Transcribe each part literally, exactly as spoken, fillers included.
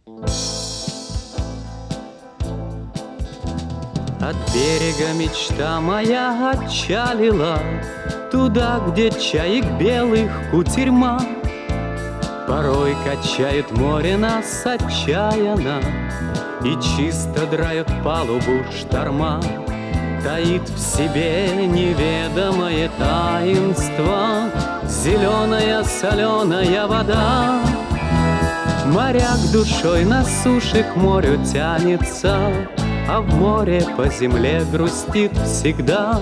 От берега мечта моя отчалила, туда, где чаек белых кутерьма. Порой качает море нас отчаянно, и чисто драет палубу шторма. Таит в себе неведомое таинство зеленая соленая вода. Моряк душой на суше к морю тянется, а в море по земле грустит всегда.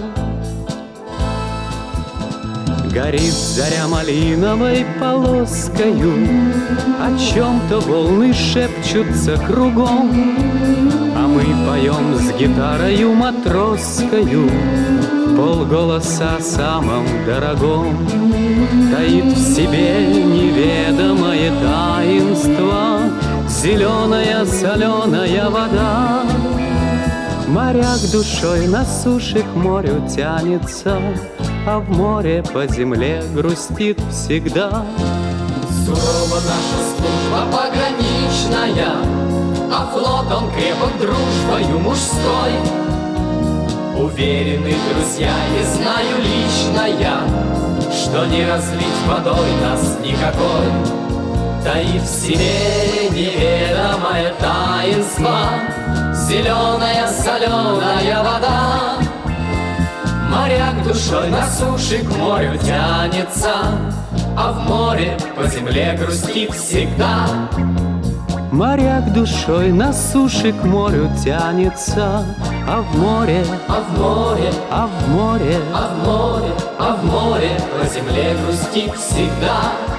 Горит заря малиновой полоскою, о чем-то волны шепчутся кругом, а мы поем с гитарою матросскою полголоса о самом дорогом. Таит в себе неведомое таинство зеленая соленая вода. Моряк душой на суше к морю тянется, а в море по земле грустит всегда. Сурова наша служба пограничная, а флот он крепок дружбою мужской. Уверены друзья, и знаю лично я, что не разлить водой нас никакой. Таит в себе неведомое таинство зеленая соленая вода. Моряк душой на суше к морю тянется, а в море по земле грустит всегда. Моряк душой на суше к морю тянется, а в море, а в море, а в море, а в море, а в море по земле грустит всегда.